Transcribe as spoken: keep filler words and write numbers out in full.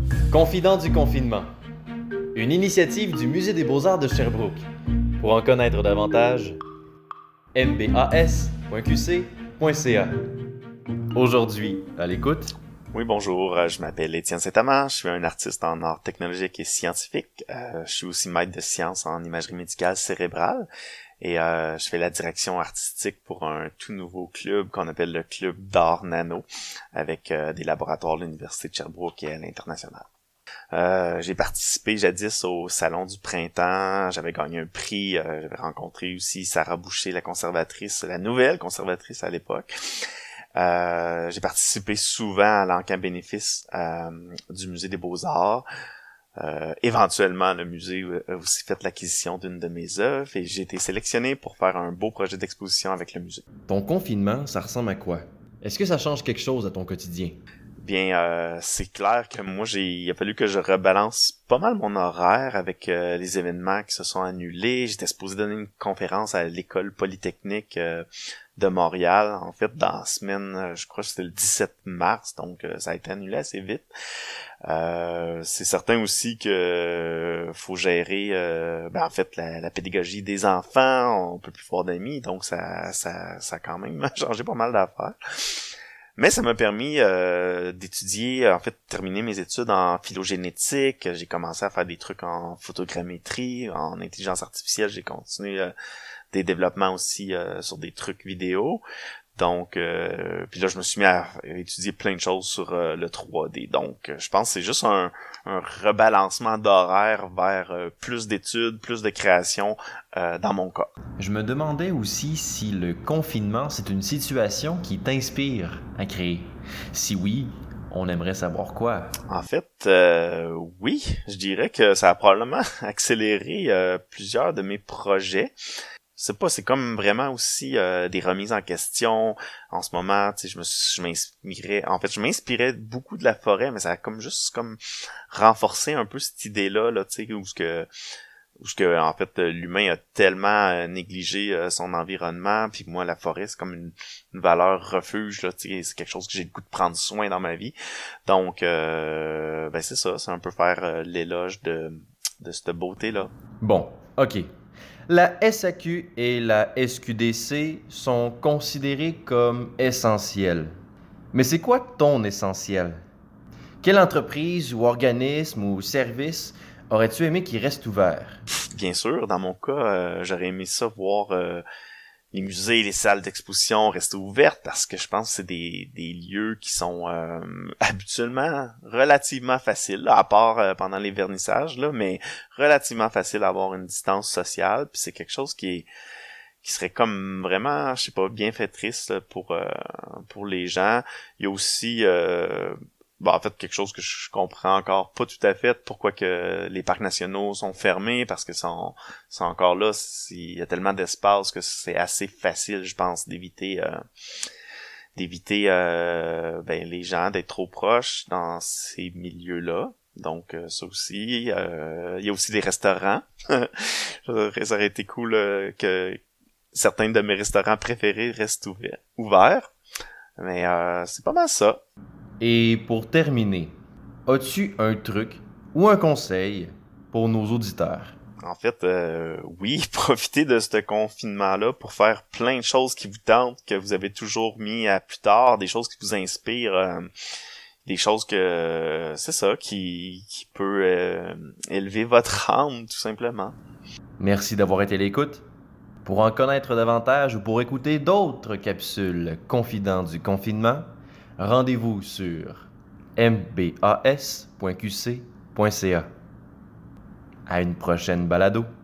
Confident du confinement, une initiative du Musée des Beaux-Arts de Sherbrooke. Pour en connaître davantage, m b a s point q c point c a. Aujourd'hui, à l'écoute. Oui, bonjour, euh, je m'appelle Étienne Saint-Amand, je suis un artiste en art technologique et scientifique. Euh, je suis aussi maître de sciences en imagerie médicale cérébrale et euh, je fais la direction artistique pour un tout nouveau club qu'on appelle le Club d'art nano avec euh, des laboratoires de l'Université de Sherbrooke et à l'international. Euh, j'ai participé jadis au Salon du Printemps, j'avais gagné un prix, euh, j'avais rencontré aussi Sarah Boucher, la conservatrice, la nouvelle conservatrice à l'époque. Euh, j'ai participé souvent à l'enquête bénéfice euh, du Musée des Beaux-Arts. Euh, éventuellement, le musée a aussi fait l'acquisition d'une de mes œuvres et j'ai été sélectionné pour faire un beau projet d'exposition avec le musée. Ton confinement, ça ressemble à quoi? Est-ce que ça change quelque chose à ton quotidien? Bien, euh, c'est clair que moi, j'ai, il a fallu que je rebalance pas mal mon horaire avec euh, les événements qui se sont annulés. J'étais supposé donner une conférence à l'école polytechnique euh, de Montréal, en fait, dans la semaine, euh, je crois que c'était le dix-sept mars, donc euh, ça a été annulé assez vite. Euh, c'est certain aussi que euh, faut gérer, euh, ben, en fait, la, la pédagogie des enfants, on peut plus voir d'amis, donc ça, ça, ça a quand même changé pas mal d'affaires. Mais ça m'a permis euh, d'étudier, en fait, terminer mes études en phylogénétique. J'ai commencé à faire des trucs en photogrammétrie, en intelligence artificielle. J'ai continué euh, des développements aussi euh, sur des trucs vidéo. Donc, euh, puis là, je me suis mis à étudier plein de choses sur euh, le trois D. Donc, je pense que c'est juste un, un rebalancement d'horaire vers euh, plus d'études, plus de création euh, dans mon cas. Je me demandais aussi si le confinement, c'est une situation qui t'inspire à créer. Si oui, on aimerait savoir quoi. En fait, euh, oui, je dirais que ça a probablement accéléré euh, plusieurs de mes projets. Je sais pas, c'est comme vraiment aussi euh, des remises en question. En ce moment, tu sais, je me suis, je m'inspirais, en fait, je m'inspirais beaucoup de la forêt, mais ça a comme juste comme renforcé un peu cette idée-là, là, tu sais, où ce que, où ce que, en fait, l'humain a tellement euh, négligé euh, son environnement, puis moi, la forêt, c'est comme une, une valeur refuge, là, tu sais, c'est quelque chose que j'ai le goût de prendre soin dans ma vie. Donc, euh, ben c'est ça, c'est un peu faire euh, l'éloge de, de cette beauté-là. Bon, ok. La S A Q et la S Q D C sont considérées comme essentielles. Mais c'est quoi ton essentiel? Quelle entreprise ou organisme ou service aurais-tu aimé qu'il reste ouvert? Bien sûr, dans mon cas, euh, j'aurais aimé ça voir euh, les musées, les salles d'exposition rester ouvertes parce que je pense que c'est des, des lieux qui sont euh, habituellement relativement faciles, là, à part euh, pendant les vernissages, là, mais relativement faciles à avoir une distance sociale. Puis c'est quelque chose qui est qui serait comme vraiment, je sais pas, bien fait triste là, pour euh, pour les gens. Il y a aussi euh, Bon, en fait, quelque chose que je comprends encore pas tout à fait, pourquoi que les parcs nationaux sont fermés, parce que sont, sont encore là, il y a tellement d'espace que c'est assez facile, je pense, d'éviter euh, d'éviter euh, ben, les gens d'être trop proches dans ces milieux-là. Donc, euh, ça aussi. Euh, il y a aussi des restaurants. Ça aurait été cool euh, que certains de mes restaurants préférés restent ouverts. ouverts. Mais euh, c'est pas mal ça. Et pour terminer, as-tu un truc ou un conseil pour nos auditeurs? En fait, euh, oui, profitez de ce confinement-là pour faire plein de choses qui vous tentent, que vous avez toujours mis à plus tard, des choses qui vous inspirent, euh, des choses que, euh, c'est ça, qui, qui peut euh, élever votre âme, tout simplement. Merci d'avoir été à l'écoute. Pour en connaître davantage ou pour écouter d'autres capsules confidents du confinement, rendez-vous sur m b a s point q c point c a. À une prochaine balado.